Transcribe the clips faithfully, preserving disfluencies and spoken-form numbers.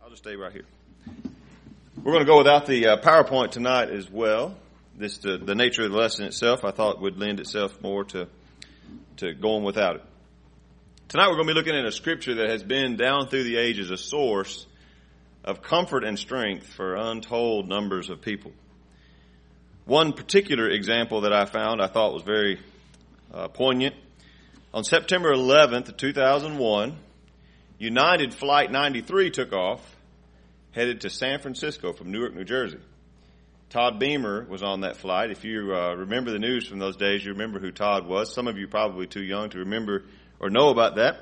I'll just stay right here. We're going to go without the uh, PowerPoint tonight as well. This the, the nature of the lesson itself, I thought, would lend itself more to to going without it. Tonight we're going to be looking at a scripture that has been down through the ages a source of comfort and strength for untold numbers of people. One particular example that I found I thought was very uh, poignant. On September eleventh, two thousand one, United Flight ninety-three took off, headed to San Francisco from Newark, New Jersey. Todd Beamer was on that flight. If you uh, remember the news from those days, you remember who Todd was. Some of you probably too young to remember or know about that.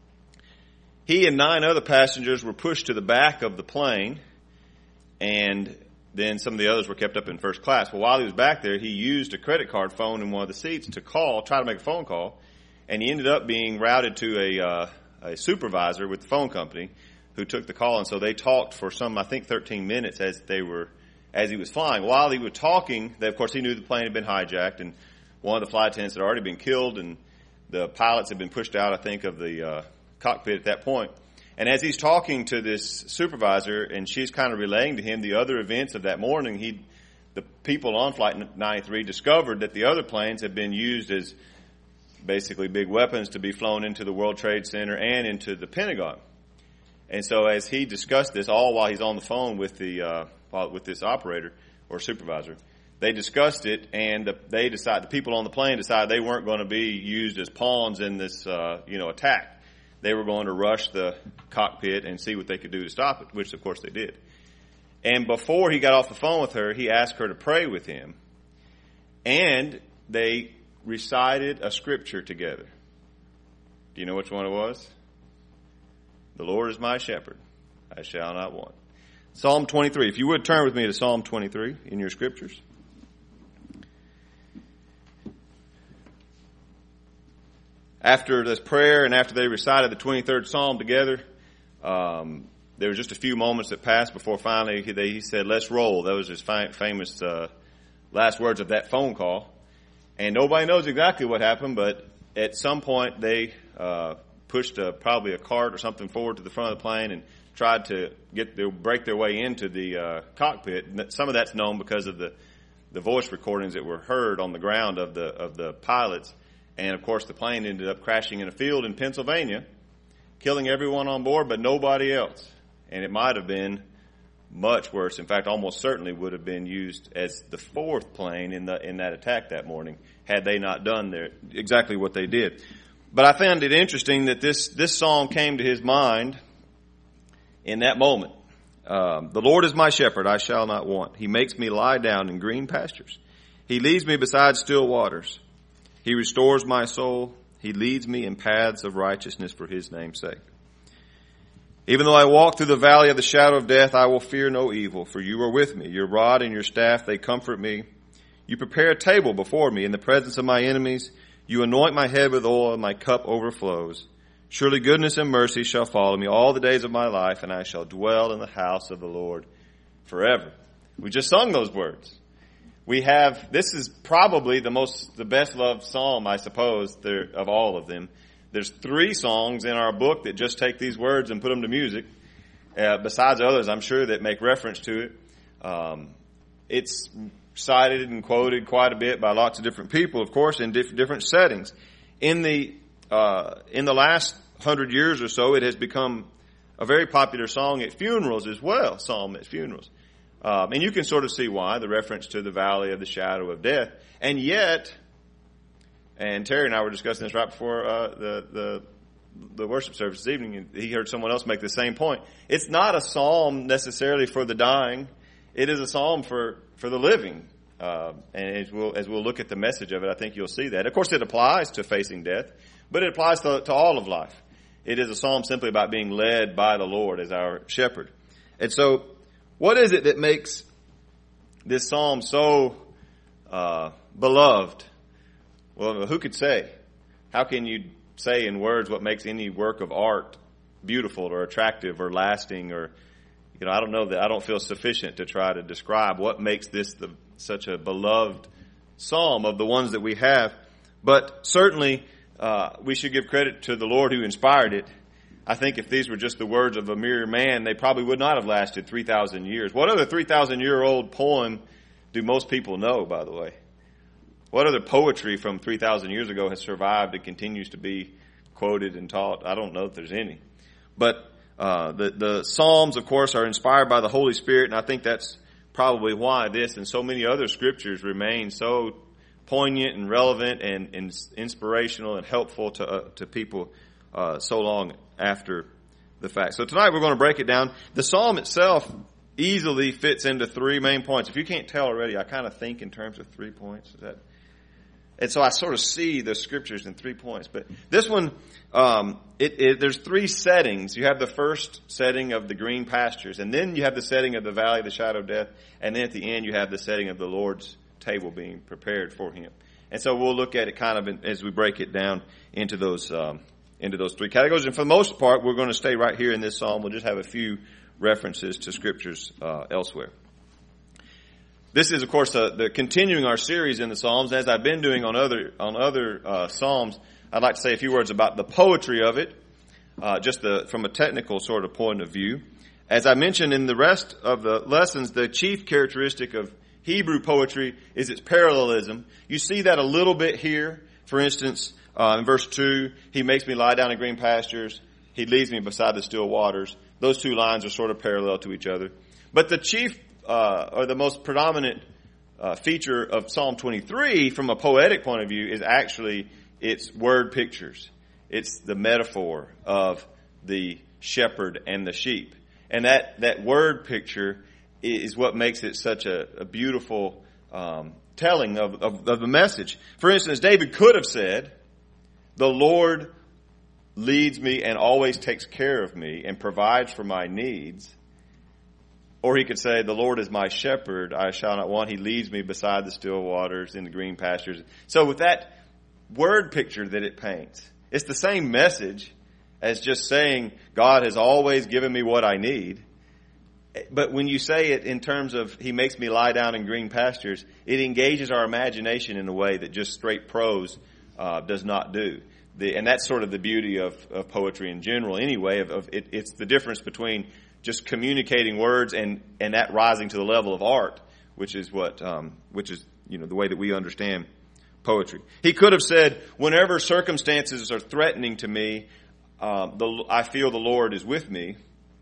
He and nine other passengers were pushed to the back of the plane, and then some of the others were kept up in first class. Well, while he was back there, he used a credit card phone in one of the seats to call, try to make a phone call, and he ended up being routed to a, uh, a supervisor with the phone company who took the call, and so they talked for some, I think, thirteen minutes as they were, as he was flying. While he was talking, they, of course, he knew the plane had been hijacked, and one of the flight attendants had already been killed, and the pilots had been pushed out, I think, of the uh, cockpit at that point. And as he's talking to this supervisor, and she's kind of relaying to him the other events of that morning, he, the people on Flight ninety-three discovered that the other planes had been used as basically big weapons to be flown into the World Trade Center and into the Pentagon. And so as he discussed this, all while he's on the phone with the uh, with this operator or supervisor, they discussed it, and the, they decided the people on the plane decided they weren't going to be used as pawns in this uh, you know attack. They were going to rush the cockpit and see what they could do to stop it, which of course they did. And before he got off the phone with her, he asked her to pray with him, and they recited a scripture together. Do you know which one it was? The Lord is my shepherd, I shall not want. Psalm twenty-three. If you would turn with me to Psalm twenty-three in your scriptures. After this prayer and after they recited the twenty-third Psalm together, um, there was just a few moments that passed before finally he, they, he said, "Let's roll." That was his fi- famous uh, last words of that phone call. And nobody knows exactly what happened, but at some point they uh, pushed a, probably a cart or something forward to the front of the plane and tried to get their, break their way into the uh, cockpit. And some of that's known because of the, the voice recordings that were heard on the ground of the of the pilots. And of course, the plane ended up crashing in a field in Pennsylvania, killing everyone on board, but nobody else. And it might have been much worse. In fact, almost certainly would have been used as the fourth plane in the in that attack that morning had they not done their, exactly what they did. But I found it interesting that this this song came to his mind in that moment. Um, the Lord is my shepherd, I shall not want. He makes me lie down in green pastures. He leads me beside still waters. He restores my soul. He leads me in paths of righteousness for his name's sake. Even though I walk through the valley of the shadow of death, I will fear no evil, for you are with me. Your rod and your staff, they comfort me. You prepare a table before me in the presence of my enemies. You anoint my head with oil, and my cup overflows. Surely goodness and mercy shall follow me all the days of my life, and I shall dwell in the house of the Lord forever. We just sung those words. We have, this is probably the most, the best loved psalm, I suppose, there, of all of them. There's three songs in our book that just take these words and put them to music, uh, besides others, I'm sure, that make reference to it. Um, it's cited and quoted quite a bit by lots of different people, of course, in diff- different settings. In the, uh, in the last hundred years or so, it has become a very popular song at funerals as well, psalm at funerals. Um, and you can sort of see why, the reference to the valley of the shadow of death. And yet, and Terry and I were discussing this right before uh, the, the the worship service this evening, and he heard someone else make the same point. It's not a psalm necessarily for the dying. It is a psalm for, for the living. Uh, and as we'll, as we'll look at the message of it, I think you'll see that. Of course, it applies to facing death, but it applies to, to all of life. It is a psalm simply about being led by the Lord as our shepherd. And so, what is it that makes this psalm so uh, beloved? Well, who could say? How can you say in words what makes any work of art beautiful or attractive or lasting? Or, you know, I don't know that I don't feel sufficient to try to describe what makes this the, such a beloved psalm of the ones that we have. But certainly, uh, we should give credit to the Lord who inspired it. I think if these were just the words of a mere man, they probably would not have lasted three thousand years. What other three thousand year old poem do most people know, by the way? What other poetry from three thousand years ago has survived and continues to be quoted and taught? I don't know if there's any. But uh, the, the Psalms, of course, are inspired by the Holy Spirit, and I think that's probably why this and so many other scriptures remain so poignant and relevant and, and inspirational and helpful to uh, to people uh, so long after the fact. So tonight we're going to break it down. The psalm itself easily fits into three main points. If you can't tell already, I kind of think in terms of three points. Is that? And so I sort of see the scriptures in three points. But this one, um, it, it, there's three settings. You have the first setting of the green pastures, and then you have the setting of the valley of the shadow of death, and then at the end you have the setting of the Lord's table being prepared for him. And so we'll look at it kind of in, as we break it down into those um, into those three categories. And for the most part, we're going to stay right here in this psalm. We'll just have a few references to scriptures uh, elsewhere. This is, of course, uh, the continuing our series in the Psalms. As I've been doing on other on other uh, Psalms, I'd like to say a few words about the poetry of it, uh, just the, from a technical sort of point of view. As I mentioned in the rest of the lessons, the chief characteristic of Hebrew poetry is its parallelism. You see that a little bit here. For instance, uh, in verse two, he makes me lie down in green pastures. He leads me beside the still waters. Those two lines are sort of parallel to each other. But the chief, uh, or the most predominant uh, feature of Psalm twenty-three from a poetic point of view is actually its word pictures. It's the metaphor of the shepherd and the sheep. And that, that word picture is what makes it such a, a beautiful um, telling of, of, of the message. For instance, David could have said, "The Lord leads me and always takes care of me and provides for my needs." Or he could say, "The Lord is my shepherd, I shall not want. He leads me beside the still waters in the green pastures." So with that word picture that it paints, it's the same message as just saying, God has always given me what I need. But when you say it in terms of he makes me lie down in green pastures, it engages our imagination in a way that just straight prose uh, does not do. The, and that's sort of the beauty of, of poetry in general anyway. Of, of it, it's the difference between just communicating words and, and that rising to the level of art, which is what um, which is you know the way that we understand poetry. He could have said, "Whenever circumstances are threatening to me, uh, the, I feel the Lord is with me."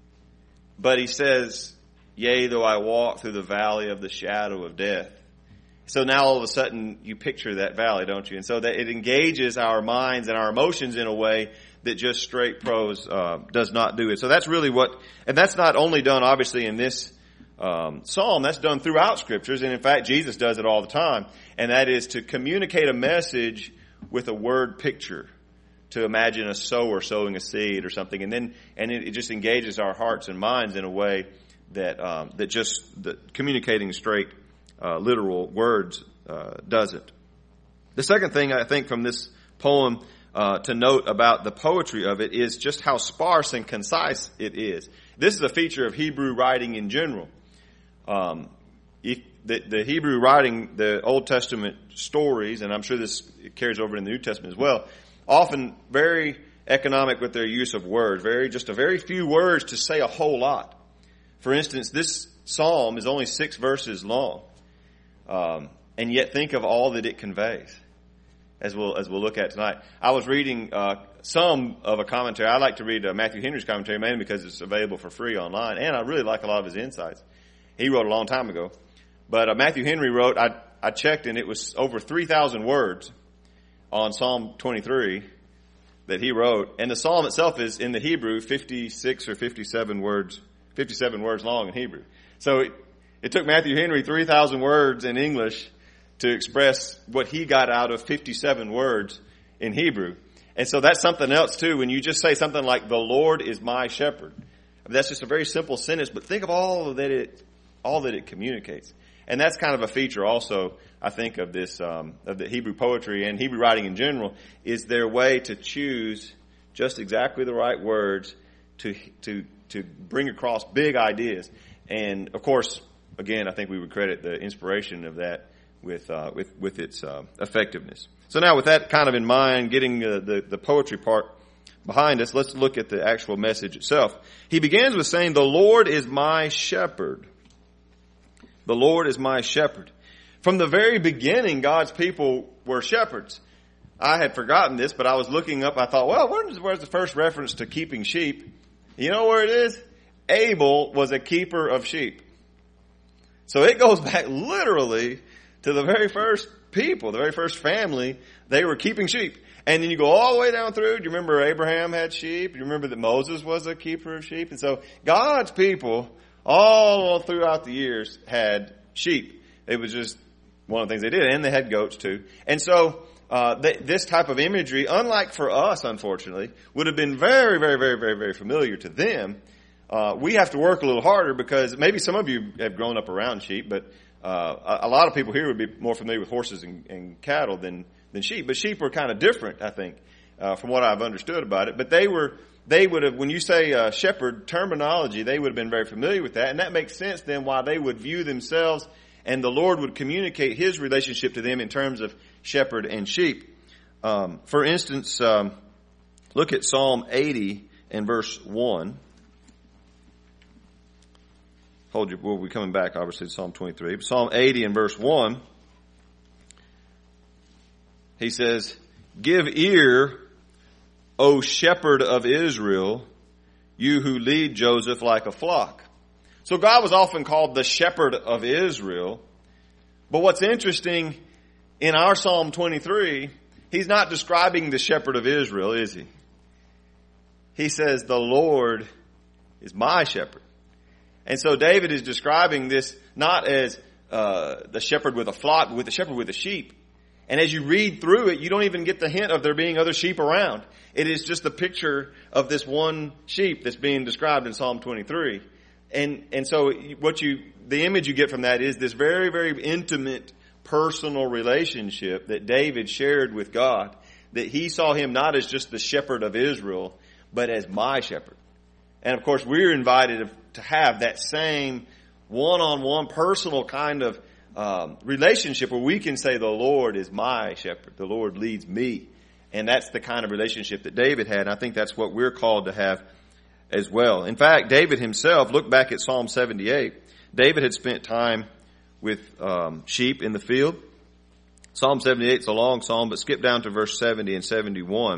But he says, "Yea, though I walk through the valley of the shadow of death." So now all of a sudden you picture that valley, don't you? And so that it engages our minds and our emotions in a way that just straight prose uh, does not do it. So that's really what, and that's not only done obviously in this um, psalm, that's done throughout scriptures. And in fact, Jesus does it all the time. And that is to communicate a message with a word picture. To imagine a sower sowing a seed or something, and then and it, it just engages our hearts and minds in a way that um, that just that communicating straight uh, literal words uh, doesn't. The second thing I think from this poem uh, to note about the poetry of it is just how sparse and concise it is. This is a feature of Hebrew writing in general. Um, if the, the Hebrew writing, the Old Testament stories, and I'm sure this carries over in the New Testament as well, often very economic with their use of words, very just a very few words to say a whole lot. For instance, this psalm is only six verses long, um, and yet think of all that it conveys, as we'll as we'll look at tonight. I was reading uh, some of a commentary. I like to read uh, Matthew Henry's commentary mainly because it's available for free online, and I really like a lot of his insights. He wrote a long time ago, but uh, Matthew Henry wrote. I I checked, and it was over three thousand words on Psalm twenty-three that he wrote. And the psalm itself is in the Hebrew fifty-six or fifty-seven words, fifty-seven words long in Hebrew. So it, it took Matthew Henry three thousand words in English to express what he got out of fifty-seven words in Hebrew. And so that's something else too. When you just say something like, "The Lord is my shepherd." I mean, that's just a very simple sentence, but think of all that it, all that it communicates. And that's kind of a feature also, I think, of this, um, of the Hebrew poetry and Hebrew writing in general, is their way to choose just exactly the right words to, to, to bring across big ideas. And of course, again, I think we would credit the inspiration of that with, uh, with, with its, uh, effectiveness. So now with that kind of in mind, getting uh, the, the poetry part behind us, let's look at the actual message itself. He begins with saying, the Lord is my shepherd. The Lord is my shepherd. From the very beginning, God's people were shepherds. I had forgotten this, but I was looking up. I thought, well, where's, where's the first reference to keeping sheep? You know where it is? Abel was a keeper of sheep. So it goes back literally to the very first people, the very first family. They were keeping sheep. And then you go all the way down through. Do you remember Abraham had sheep? Do you remember that Moses was a keeper of sheep? And so God's people all throughout the years had sheep. It was just one of the things they did. And they had goats too. And so uh they, this type of imagery, unlike for us, unfortunately, would have been very, very, very, very, very familiar to them. Uh we have to work a little harder because maybe some of you have grown up around sheep, but uh a, a lot of people here would be more familiar with horses and, and cattle than than sheep. But sheep were kind of different, I think, uh, from what I've understood about it. But they were, they would have, when you say uh, shepherd terminology, they would have been very familiar with that. And that makes sense then why they would view themselves and the Lord would communicate his relationship to them in terms of shepherd and sheep. Um, for instance, um, look at Psalm eighty and verse one. Hold you, we'll be coming back obviously to Psalm twenty-three. Psalm eighty and verse one. He says, give ear, O shepherd of Israel, you who lead Joseph like a flock. So God was often called the shepherd of Israel. But what's interesting, in our Psalm twenty-three, he's not describing the shepherd of Israel, is he? He says, the Lord is my shepherd. And so David is describing this not as uh, the shepherd with a flock, but with the shepherd with the sheep. And as you read through it, you don't even get the hint of there being other sheep around. It is just the picture of this one sheep that's being described in Psalm twenty-three. And, and so what you, the image you get from that is this very, very intimate personal relationship that David shared with God, that he saw him not as just the shepherd of Israel, but as my shepherd. And of course, we're invited to have that same one-on-one personal kind of Um, relationship where we can say the Lord is my shepherd. The Lord leads me. And that's the kind of relationship that David had. And I think that's what we're called to have as well. In fact, David himself, look back at Psalm seventy-eight. David had spent time with um, sheep in the field. Psalm seventy-eight is a long psalm, but skip down to verse seventy and seventy-one.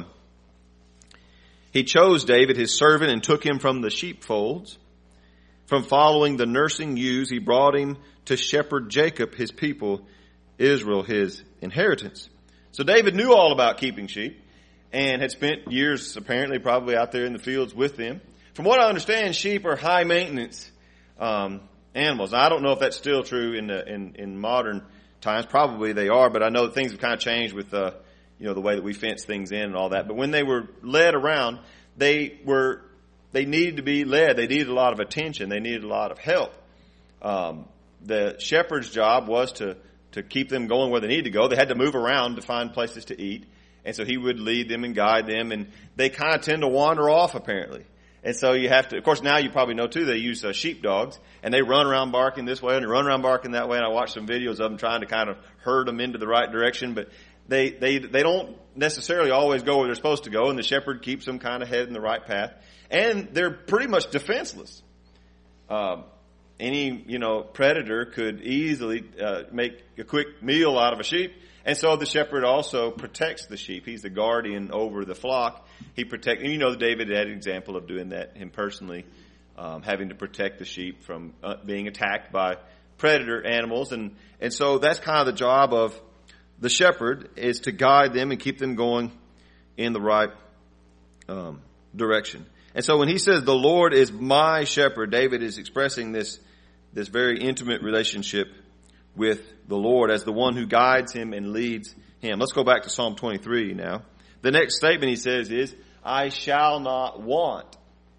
He chose David, his servant, and took him from the sheepfolds. From following the nursing ewes, he brought him to shepherd Jacob, his people, Israel, his inheritance. So David knew all about keeping sheep and had spent years apparently probably out there in the fields with them. From what I understand, sheep are high maintenance um, animals. Now, I don't know if that's still true in, the, in in modern times. Probably they are, but I know that things have kind of changed with uh, you know the way that we fence things in and all that. But when they were led around, they were they needed to be led. They needed a lot of attention. They needed a lot of help. Um, The shepherd's job was to, to keep them going where they needed to go. They had to move around to find places to eat. And so he would lead them and guide them. And they kind of tend to wander off, apparently. And so you have to, of course, now you probably know too, they use uh, sheepdogs. And they run around barking this way and they run around barking that way. And I watched some videos of them trying to kind of herd them into the right direction. But they, they, they don't necessarily always go where they're supposed to go. And the shepherd keeps them kind of heading the right path. And they're pretty much defenseless. Um, Any, you know, predator could easily uh, make a quick meal out of a sheep. And so the shepherd also protects the sheep. He's the guardian over the flock. He protects, and you know, David had an example of doing that, him personally, um, having to protect the sheep from uh, being attacked by predator animals. And, and so that's kind of the job of the shepherd, is to guide them and keep them going in the right um, direction. And so when he says, the Lord is my shepherd, David is expressing this this very intimate relationship with the Lord as the one who guides him and leads him. Let's go back to Psalm twenty-three now. The next statement he says is, I shall not want.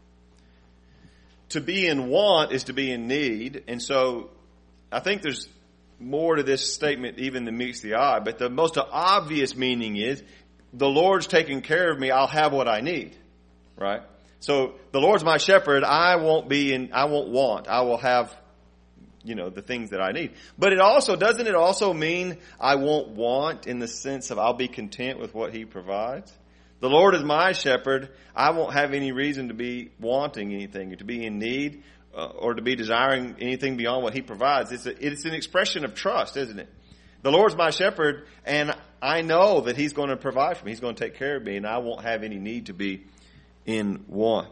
To be in want is to be in need. And so I think there's more to this statement even than meets the eye. But the most obvious meaning is, the Lord's taking care of me, I'll have what I need. Right? So the Lord's my shepherd, I won't be in, I won't want. I will have, you know, the things that I need. But it also, doesn't it also mean I won't want in the sense of I'll be content with what he provides? The Lord is my shepherd. I won't have any reason to be wanting anything, to be in need, uh, or to be desiring anything beyond what he provides. It's, a, it's an expression of trust, isn't it? The Lord's my shepherd, and I know that he's going to provide for me. He's going to take care of me, and I won't have any need to be in want.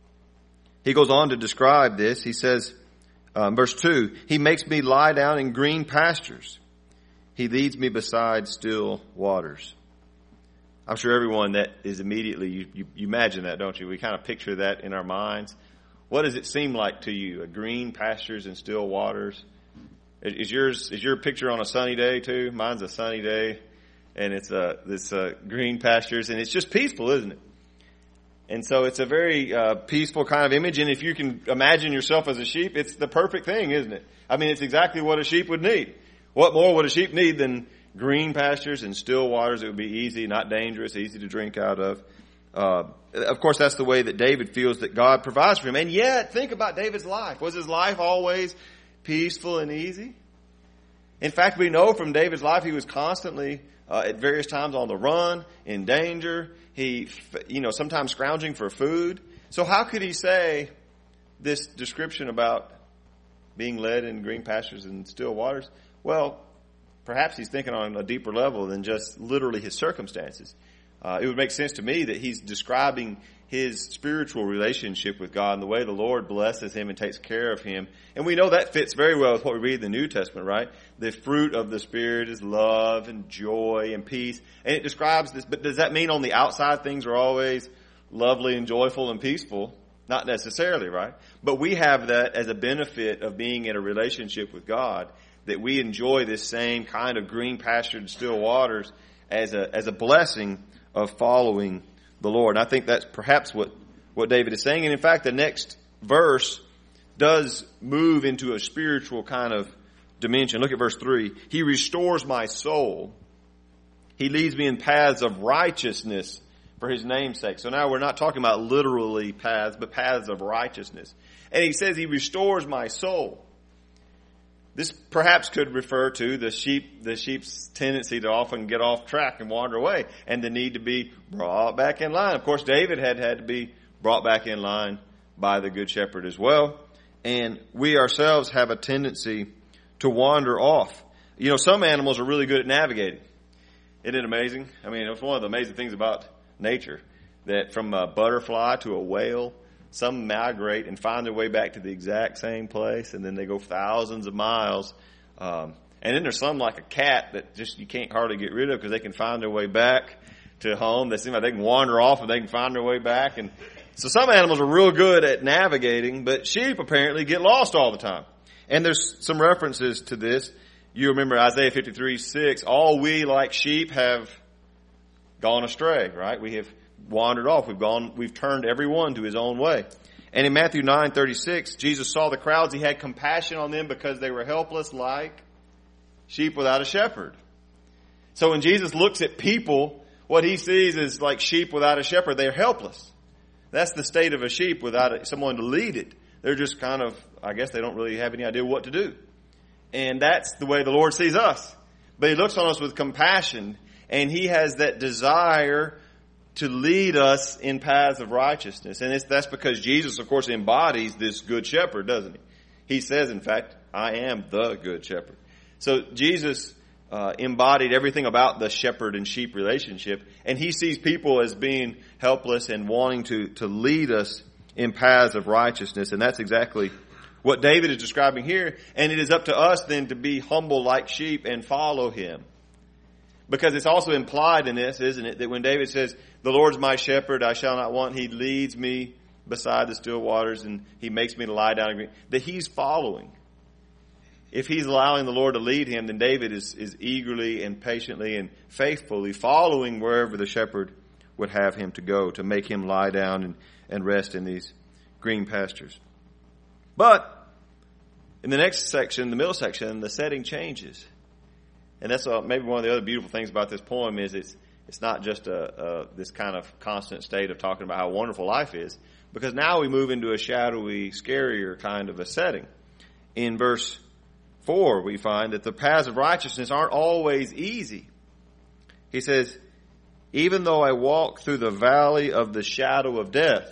He goes on to describe this. He says, um, verse two, he makes me lie down in green pastures. He leads me beside still waters. I'm sure everyone that is immediately, you, you, you imagine that, don't you? We kind of picture that in our minds. What does it seem like to you? A green pastures and still waters? Is yours, is your picture on a sunny day too? Mine's a sunny day, and it's a, this uh, green pastures, and it's just peaceful, isn't it? And so it's a very uh, peaceful kind of image, and if you can imagine yourself as a sheep, it's the perfect thing, isn't it? I mean, it's exactly what a sheep would need. What more would a sheep need than green pastures and still waters? It would be easy, not dangerous, easy to drink out of. Uh, of course, that's the way that David feels that God provides for him. And yet, think about David's life. Was his life always peaceful and easy? In fact, we know from David's life he was constantly uh, at various times on the run, in danger. He, you know, sometimes scrounging for food. So how could he say this description about being led in green pastures and still waters? Well, perhaps he's thinking on a deeper level than just literally his circumstances. Uh, it would make sense to me that he's describing his spiritual relationship with God and the way the Lord blesses him and takes care of him. And we know that fits very well with what we read in the New Testament, right? The fruit of the Spirit is love and joy and peace. And it describes this, but does that mean on the outside things are always lovely and joyful and peaceful? Not necessarily, right? But we have that as a benefit of being in a relationship with God, that we enjoy this same kind of green pastured still waters as a, as a blessing of following the Lord. And I think that's perhaps what, what David is saying. And in fact, the next verse does move into a spiritual kind of dimension. Look at verse three. He restores my soul. He leads me in paths of righteousness for his name's sake. So now we're not talking about literally paths, but paths of righteousness. And he says he restores my soul. This perhaps could refer to the sheep, the sheep's tendency to often get off track and wander away, and the need to be brought back in line. Of course, David had had to be brought back in line by the Good Shepherd as well. And we ourselves have a tendency to wander off. You know, some animals are really good at navigating. Isn't it amazing? I mean, it's one of the amazing things about nature, that from a butterfly to a whale, some migrate and find their way back to the exact same place, and then they go thousands of miles. Um, and then there's some like a cat that just you can't hardly get rid of because they can find their way back to home. They seem like they can wander off and they can find their way back. And so some animals are real good at navigating, but sheep apparently get lost all the time. And there's some references to this. You remember Isaiah fifty-three six, all we like sheep have gone astray, right? We have wandered off. We've gone, we've turned everyone to his own way. And in Matthew nine thirty-six, Jesus saw the crowds. He had compassion on them because they were helpless like sheep without a shepherd. So when Jesus looks at people, what he sees is like sheep without a shepherd. They're helpless. That's the state of a sheep without someone to lead it. They're just kind of, I guess they don't really have any idea what to do. And that's the way the Lord sees us. But he looks on us with compassion, and he has that desire to lead us in paths of righteousness. And it's, that's because Jesus, of course, embodies this good shepherd, doesn't he? He says, in fact, I am the good shepherd. So Jesus uh, embodied everything about the shepherd and sheep relationship. And he sees people as being helpless and wanting to, to lead us in paths of righteousness. And that's exactly what David is describing here. And it is up to us then to be humble like sheep and follow him. Because it's also implied in this, isn't it, that when David says, the Lord's my shepherd, I shall not want, he leads me beside the still waters and he makes me to lie down in green, that he's following. If he's allowing the Lord to lead him, then David is, is eagerly and patiently and faithfully following wherever the shepherd would have him to go, to make him lie down and, and rest in these green pastures. But in the next section, the middle section, the setting changes. And that's uh, maybe one of the other beautiful things about this poem is it's it's not just a, a this kind of constant state of talking about how wonderful life is, because now we move into a shadowy, scarier kind of a setting. In verse four, we find that the paths of righteousness aren't always easy. He says, even though I walk through the valley of the shadow of death.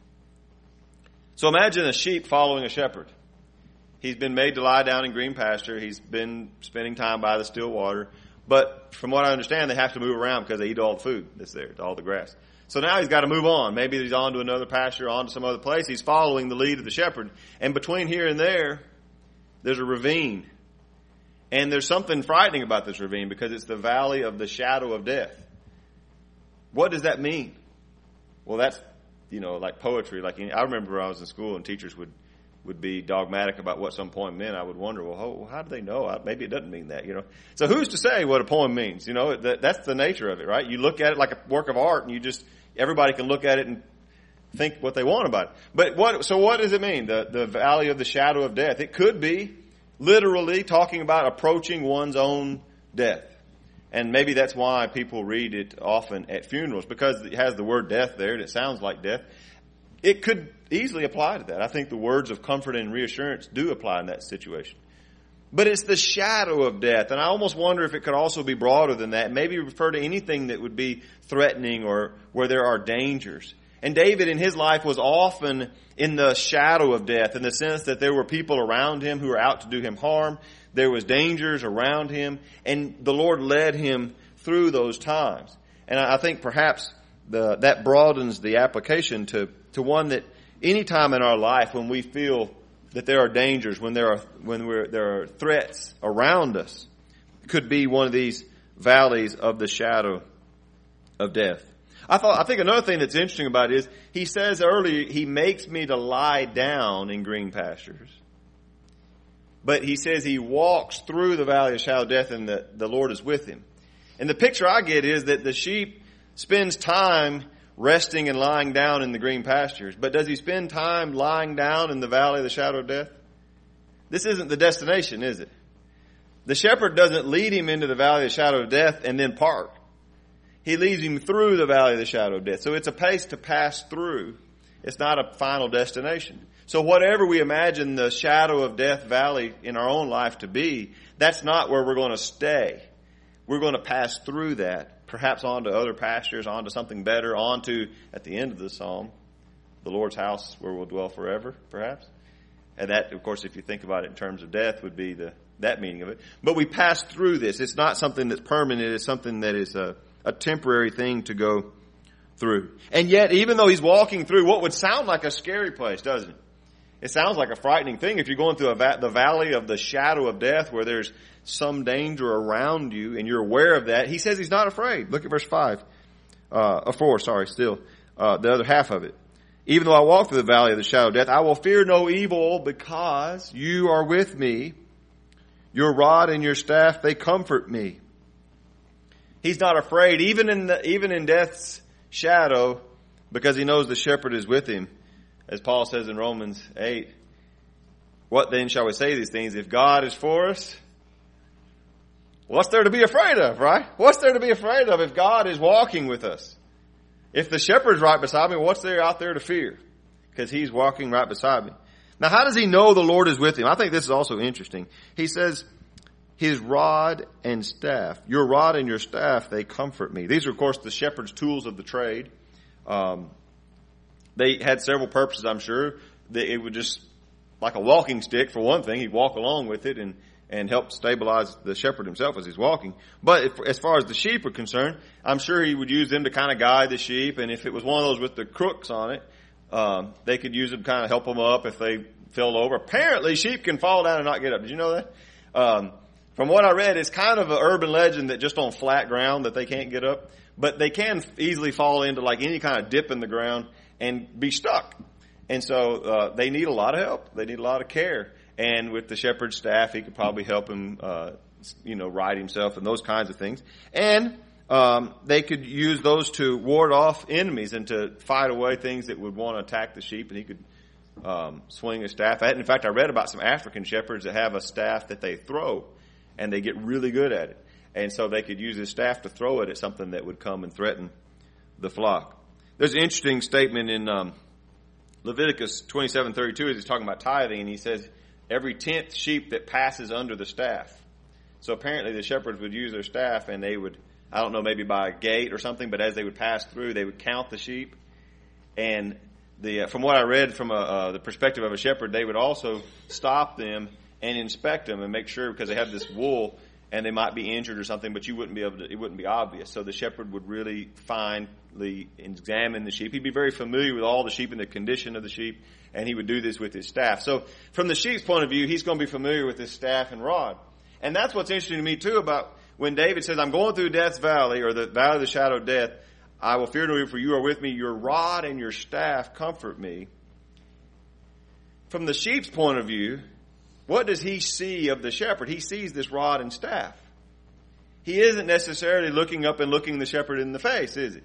So imagine a sheep following a shepherd. He's been made to lie down in green pasture. He's been spending time by the still water. But from what I understand, they have to move around because they eat all the food that's there, all the grass. So now he's got to move on. Maybe he's on to another pasture, on to some other place. He's following the lead of the shepherd. And between here and there, there's a ravine. And there's something frightening about this ravine because it's the valley of the shadow of death. What does that mean? Well, that's, you know, like poetry. Like I remember when I was in school and teachers would, would be dogmatic about what some poem meant. I would wonder, well, how, how do they know? Maybe it doesn't mean that, you know. So who's to say what a poem means? You know, that, that's the nature of it, right? You look at it like a work of art and you just, everybody can look at it and think what they want about it. But what, so what does it mean? The, the valley of the shadow of death. It could be literally talking about approaching one's own death. And maybe that's why people read it often at funerals, because it has the word death there and it sounds like death. It could easily apply to that. I think the words of comfort and reassurance do apply in that situation. But it's the shadow of death. And I almost wonder if it could also be broader than that. Maybe refer to anything that would be threatening or where there are dangers. And David in his life was often in the shadow of death in the sense that there were people around him who were out to do him harm. There was dangers around him. And the Lord led him through those times. And I think perhaps the, that broadens the application to, to one that any time in our life when we feel that there are dangers, when there are when we're, there are threats around us, could be one of these valleys of the shadow of death. I thought I think another thing that's interesting about it is he says earlier, he makes me to lie down in green pastures. But he says he walks through the valley of shadow of death and the, the Lord is with him. And the picture I get is that the sheep spends time resting and lying down in the green pastures. But does he spend time lying down in the valley of the shadow of death? This isn't the destination, is it? The shepherd doesn't lead him into the valley of the shadow of death and then park. He leads him through the valley of the shadow of death. So it's a place to pass through. It's not a final destination. So whatever we imagine the shadow of death valley in our own life to be, that's not where we're going to stay. We're going to pass through that, perhaps onto other pastures, onto something better, onto, at the end of the psalm, the Lord's house where we'll dwell forever, perhaps. And that, of course, if you think about it in terms of death, would be the that meaning of it. But we pass through this. It's not something that's permanent. It's something that is a, a temporary thing to go through. And yet, even though he's walking through what would sound like a scary place, doesn't it? It sounds like a frightening thing if you're going through a va- the valley of the shadow of death where there's some danger around you and you're aware of that. He says he's not afraid. Look at verse five. Uh, or four, sorry, still. Uh, the other half of it. Even though I walk through the valley of the shadow of death, I will fear no evil because you are with me. Your rod and your staff, they comfort me. He's not afraid, even in the, even in death's shadow, because he knows the shepherd is with him. As Paul says in Romans eight, what then shall we say to these things? If God is for us, what's there to be afraid of, right? What's there to be afraid of if God is walking with us? If the shepherd's right beside me, what's there out there to fear? Because he's walking right beside me. Now, how does he know the Lord is with him? I think this is also interesting. He says, his rod and staff, your rod and your staff, they comfort me. These are, of course, the shepherd's tools of the trade. Um, they had several purposes, I'm sure. They, it would just, like a walking stick, for one thing, he'd walk along with it and, and help stabilize the shepherd himself as he's walking. But if, as far as the sheep are concerned, I'm sure he would use them to kind of guide the sheep. And if it was one of those with the crooks on it, um, they could use them to kind of help them up if they fell over. Apparently, sheep can fall down and not get up. Did you know that? Um, from what I read, it's kind of an urban legend that just on flat ground that they can't get up. But they can easily fall into like any kind of dip in the ground and be stuck. And so uh, they need a lot of help. They need a lot of care. And with the shepherd's staff, he could probably help him, uh, you know, ride himself and those kinds of things. And um, they could use those to ward off enemies and to fight away things that would want to attack the sheep. And he could um, swing a staff at it. In fact, I read about some African shepherds that have a staff that they throw, and they get really good at it. And so they could use his staff to throw it at something that would come and threaten the flock. There's an interesting statement in um, Leviticus twenty-seven thirty-two as he's talking about tithing, and he says, every tenth sheep that passes under the staff. So apparently the shepherds would use their staff and they would I don't know, maybe by a gate or something, but as they would pass through, they would count the sheep. And the uh, from what I read from a, uh, the perspective of a shepherd, they would also stop them and inspect them and make sure, because they have this wool and they might be injured or something, but you wouldn't be able to, it wouldn't be obvious. So the shepherd would really finely examine the sheep. He'd be very familiar with all the sheep and the condition of the sheep, and he would do this with his staff. So from the sheep's point of view, he's going to be familiar with his staff and rod. And that's what's interesting to me too about when David says, I'm going through death's valley, or the valley of the shadow of death, I will fear no evil, for you are with me, your rod and your staff comfort me. From the sheep's point of view, what does he see of the shepherd? He sees this rod and staff. He isn't necessarily looking up and looking the shepherd in the face, is he?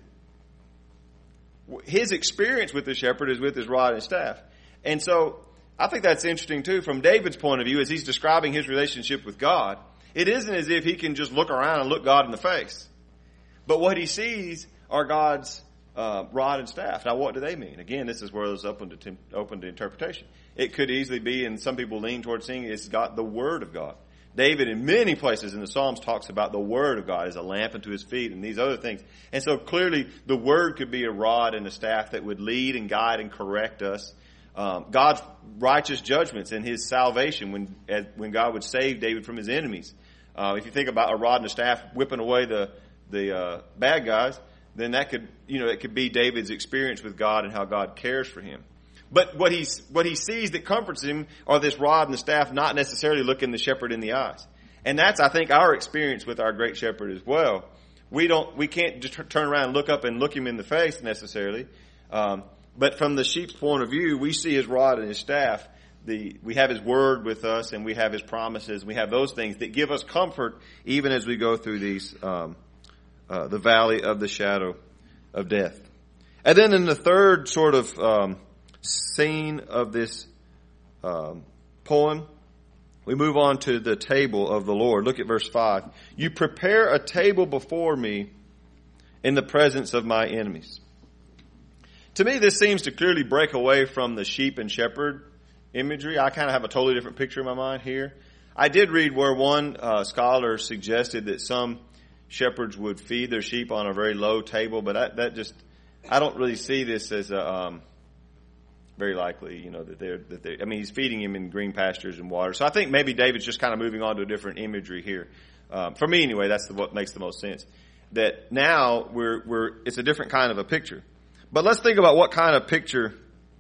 His experience with the shepherd is with his rod and staff. And so I think that's interesting too from David's point of view as he's describing his relationship with God. It isn't as if he can just look around and look God in the face. But what he sees are God's uh, rod and staff. Now, what do they mean? Again, this is where it's open to, open to interpretation. It could easily be, and some people lean towards seeing it's got the Word of God. David, in many places in the Psalms, talks about the Word of God as a lamp unto his feet and these other things. And so clearly the Word could be a rod and a staff that would lead and guide and correct us. Um, God's righteous judgments and his salvation when as, when God would save David from his enemies. Uh, if you think about a rod and a staff whipping away the the uh, bad guys, then that could, you know, it could be David's experience with God and how God cares for him. But what he what he sees that comforts him are this rod and the staff, not necessarily looking the shepherd in the eyes. And that's, I think, our experience with our great shepherd as well. We don't, we can't just turn around and look up and look him in the face necessarily. Um, but from the sheep's point of view, we see his rod and his staff. The we have his word with us, and we have his promises. We have those things that give us comfort even as we go through these um, uh, the valley of the shadow of death. And then in the third sort of um, scene of this um, poem, we move on to the table of the Lord. Look at verse five. You prepare a table before me in the presence of my enemies. To me, this seems to clearly break away from the sheep and shepherd imagery. I kind of have a totally different picture in my mind here. I did read where one uh, scholar suggested that some shepherds would feed their sheep on a very low table, but that, that just, I don't really see this as a, um, very likely, you know, that they're, that they, I mean, he's feeding him in green pastures and water. So I think maybe David's just kind of moving on to a different imagery here. Um, for me anyway, that's the, what makes the most sense. That now we're, we're, it's a different kind of a picture. But let's think about what kind of picture,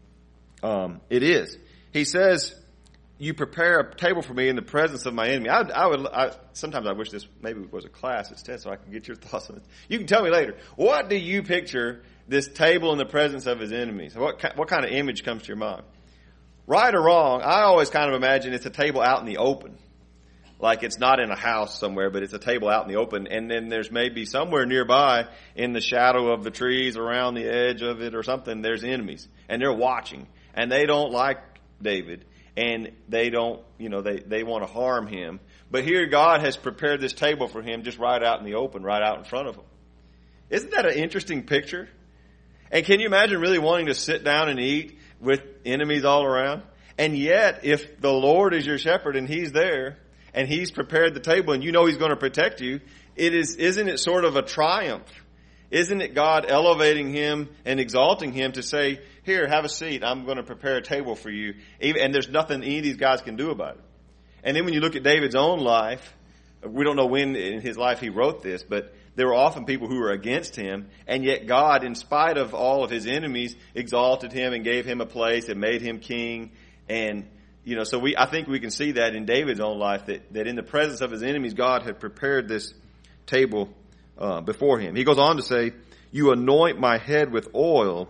um, it is. He says, you prepare a table for me in the presence of my enemy. I, I would, I, sometimes I wish this maybe was a class instead so I can get your thoughts on it. You can tell me later. What do you picture this table in the presence of his enemies? What, what kind of image comes to your mind? Right or wrong, I always kind of imagine it's a table out in the open. Like it's not in a house somewhere, but it's a table out in the open. And then there's maybe somewhere nearby in the shadow of the trees around the edge of it or something, there's enemies. And they're watching. And they don't like David. And they don't, you know, they, they want to harm him. But here God has prepared this table for him just right out in the open, right out in front of him. Isn't that an interesting picture? And can you imagine really wanting to sit down and eat with enemies all around? And yet, if the Lord is your shepherd and he's there, and he's prepared the table and you know he's going to protect you, it is, isn't it sort of a triumph? Isn't it God elevating him and exalting him to say, here, have a seat. I'm going to prepare a table for you. And there's nothing any of these guys can do about it. And then when you look at David's own life, we don't know when in his life he wrote this, but there were often people who were against him. And yet God, in spite of all of his enemies, exalted him and gave him a place and made him king. And You know, so we, I think we can see that in David's own life, that, that in the presence of his enemies, God had prepared this table uh, before him. He goes on to say, you anoint my head with oil,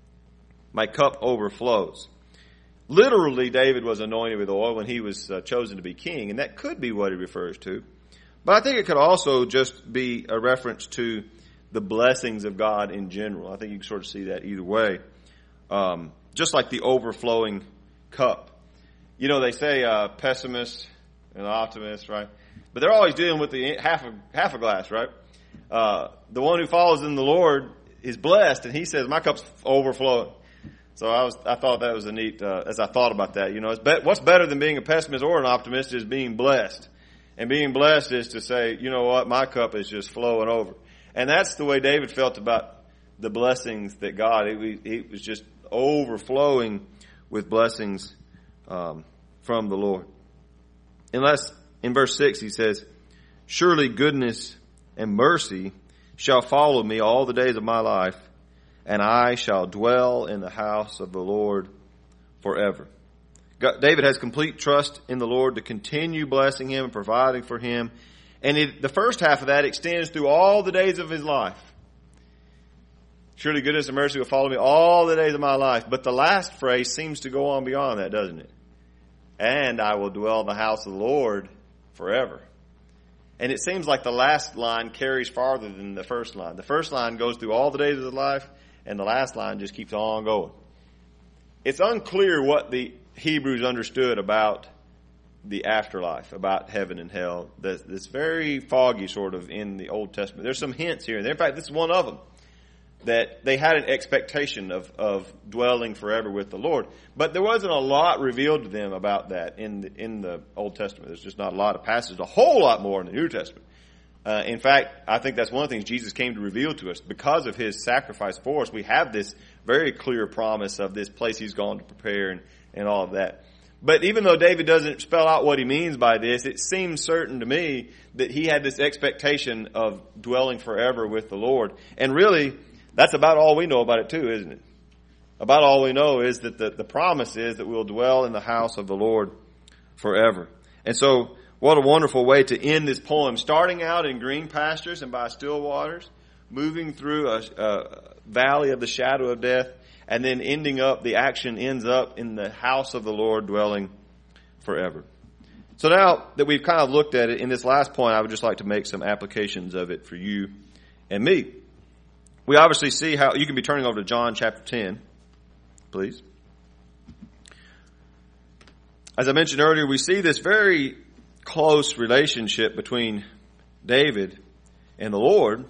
my cup overflows. Literally, David was anointed with oil when he was uh, chosen to be king, and that could be what he refers to. But I think it could also just be a reference to the blessings of God in general. I think you can sort of see that either way. Um, just like the overflowing cup. You know, they say uh, pessimist and optimist, right? But they're always dealing with the half a, half a glass, right? Uh, the one who follows in the Lord is blessed, and he says, my cup's overflowing. So I was, I thought that was a neat, uh, as I thought about that, you know, it's be, what's better than being a pessimist or an optimist is being blessed. And being blessed is to say, you know what, my cup is just flowing over. And that's the way David felt about the blessings that God, he, he was just overflowing with blessings um, from the Lord. Unless, in verse six, he says, surely goodness and mercy shall follow me all the days of my life, and I shall dwell in the house of the Lord forever. God, David has complete trust in the Lord to continue blessing him and providing for him. And it, the first half of that extends through all the days of his life. Surely goodness and mercy will follow me all the days of my life. But the last phrase seems to go on beyond that, doesn't it? And I will dwell in the house of the Lord forever. And it seems like the last line carries farther than the first line. The first line goes through all the days of his life, and the last line just keeps on going. It's unclear what the Hebrews understood about the afterlife, about heaven and hell. This, this very foggy sort of in the Old Testament. There's some hints here and there. In fact, this is one of them. That they had an expectation of, of dwelling forever with the Lord. But there wasn't a lot revealed to them about that in the, in the Old Testament. There's just not a lot of passages, a whole lot more in the New Testament. Uh, in fact, I think that's one of the things Jesus came to reveal to us. Because of his sacrifice for us, we have this very clear promise of this place he's gone to prepare and, and all of that. But even though David doesn't spell out what he means by this, it seems certain to me that he had this expectation of dwelling forever with the Lord. And really, that's about all we know about it too, isn't it? About all we know is that the, the promise is that we'll dwell in the house of the Lord forever. And so, what a wonderful way to end this poem. Starting out in green pastures and by still waters, moving through a, a valley of the shadow of death, and then ending up, the action ends up in the house of the Lord dwelling forever. So now that we've kind of looked at it, in this last point, I would just like to make some applications of it for you and me. We obviously see how, you can be turning over to John chapter ten, please. As I mentioned earlier, we see this very close relationship between David and the Lord.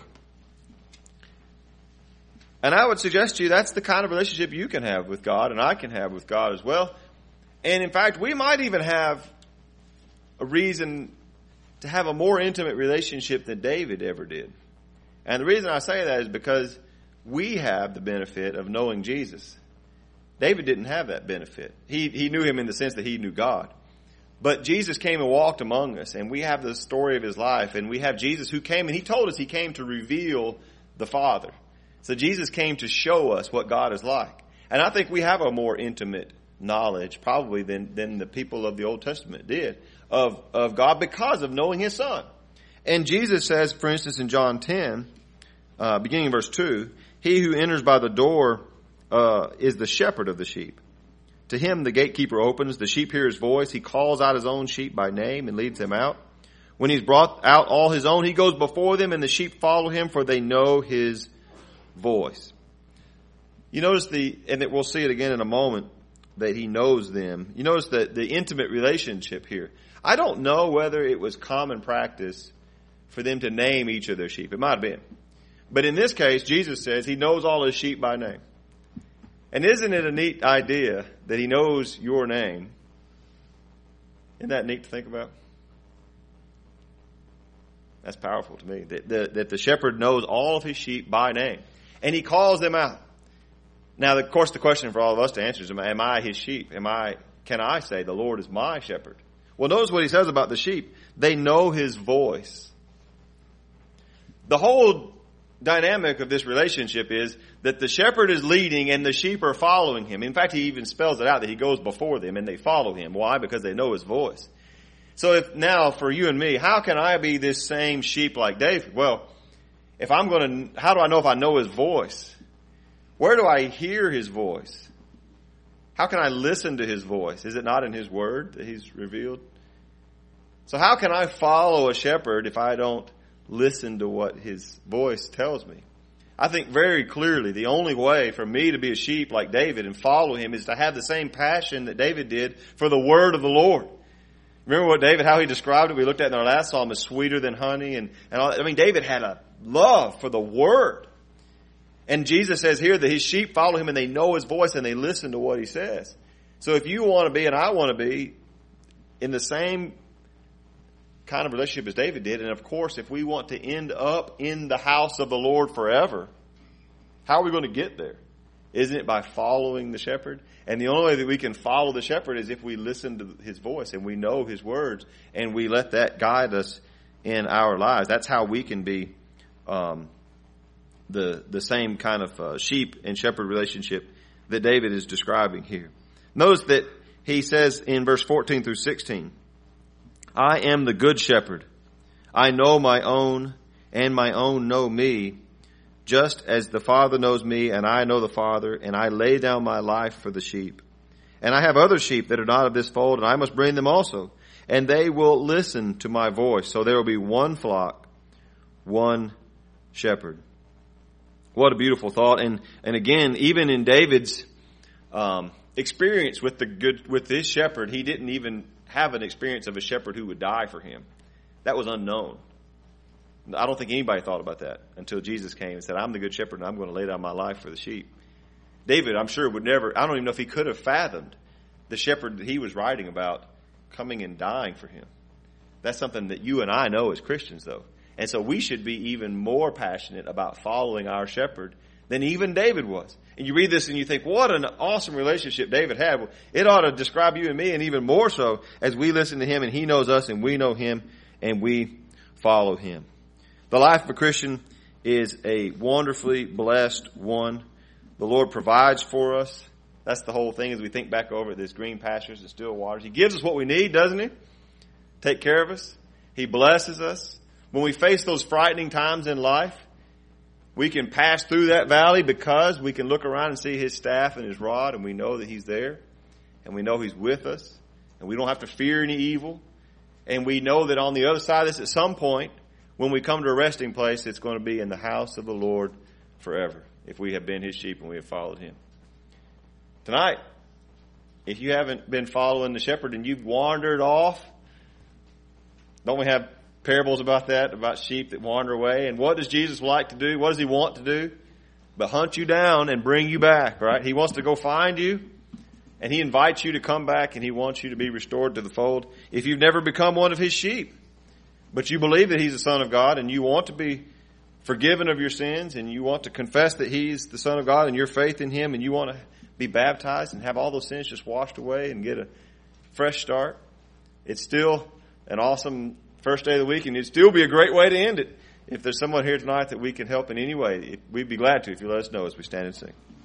And I would suggest to you that's the kind of relationship you can have with God, and I can have with God as well. And in fact, we might even have a reason to have a more intimate relationship than David ever did. And the reason I say that is because we have the benefit of knowing Jesus. David didn't have that benefit. He, he knew him in the sense that he knew God. But Jesus came and walked among us, and we have the story of his life, and we have Jesus who came, and he told us he came to reveal the Father. So Jesus came to show us what God is like. And I think we have a more intimate knowledge probably than, than the people of the Old Testament did of, of God because of knowing his Son. And Jesus says, for instance, in John ten, uh, beginning in verse two, he who enters by the door uh, is the shepherd of the sheep. To him the gatekeeper opens, the sheep hear his voice, he calls out his own sheep by name and leads them out. When he's brought out all his own, he goes before them, and the sheep follow him, for they know his voice. You notice the, and we'll see it again in a moment, that he knows them. You notice the, the intimate relationship here. I don't know whether it was common practice for them to name each of their sheep. It might have been. But in this case, Jesus says he knows all his sheep by name. And isn't it a neat idea that he knows your name? Isn't that neat to think about? That's powerful to me. That the, that the shepherd knows all of his sheep by name. And he calls them out. Now, of course, the question for all of us to answer is, am I his sheep? Am I, can I say the Lord is my shepherd? Well, notice what he says about the sheep. They know his voice. The whole dynamic of this relationship is that the shepherd is leading and the sheep are following him. In fact, he even spells it out that he goes before them and they follow him. Why? Because they know his voice. So if now for you and me, how can I be this same sheep like David? Well, if I'm going to, how do I know if I know his voice? Where do I hear his voice? How can I listen to his voice? Is it not in his word that he's revealed? So how can I follow a shepherd if I don't listen to what his voice tells me? I think very clearly the only way for me to be a sheep like David and follow him is to have the same passion that David did for the word of the Lord. Remember what David, how he described it? We looked at in our last psalm as sweeter than honey. And, and all, I mean, David had a love for the word. And Jesus says here that his sheep follow him and they know his voice and they listen to what he says. So if you want to be and I want to be in the same kind of relationship as David did. And of course, if we want to end up in the house of the Lord forever, how are we going to get there? Isn't it by following the shepherd? And the only way that we can follow the shepherd is if we listen to his voice and we know his words and we let that guide us in our lives. That's how we can be um, the the same kind of uh, sheep and shepherd relationship that David is describing here. Notice that he says in verse fourteen through sixteen, I am the good shepherd. I know my own, and my own know me, just as the Father knows me, and I know the Father, and I lay down my life for the sheep. And I have other sheep that are not of this fold, and I must bring them also. And they will listen to my voice. So there will be one flock, one shepherd. What a beautiful thought. And and again, even in David's um, experience with the good with this shepherd, he didn't even have an experience of a shepherd who would die for him. That was unknown. I don't think anybody thought about that until Jesus came and said, I'm the good shepherd and I'm going to lay down my life for the sheep. David, I'm sure, would never, I don't even know if he could have fathomed the shepherd that he was writing about coming and dying for him. That's something that you and I know as Christians, though. And so we should be even more passionate about following our shepherd than even David was. And you read this and you think, what an awesome relationship David had. Well, it ought to describe you and me, and even more so as we listen to him and he knows us and we know him and we follow him. The life of a Christian is a wonderfully blessed one. The Lord provides for us. That's the whole thing as we think back over this green pastures and still waters. He gives us what we need, doesn't he? Take care of us. He blesses us. When we face those frightening times in life, we can pass through that valley because we can look around and see his staff and his rod, and we know that he's there, and we know he's with us, and we don't have to fear any evil. And we know that on the other side of this, at some point, when we come to a resting place, it's going to be in the house of the Lord forever, if we have been his sheep and we have followed him. Tonight, if you haven't been following the shepherd and you've wandered off, don't we have parables about that, about sheep that wander away? And what does Jesus like to do? What does he want to do? But hunt you down and bring you back, right? He wants to go find you, and he invites you to come back, and he wants you to be restored to the fold. If you've never become one of his sheep, but you believe that he's the Son of God, and you want to be forgiven of your sins, and you want to confess that he's the Son of God and your faith in him, and you want to be baptized and have all those sins just washed away and get a fresh start, it's still an awesome first day of the week, and it'd still be a great way to end it. If there's someone here tonight that we can help in any way, we'd be glad to if you let us know as we stand and sing.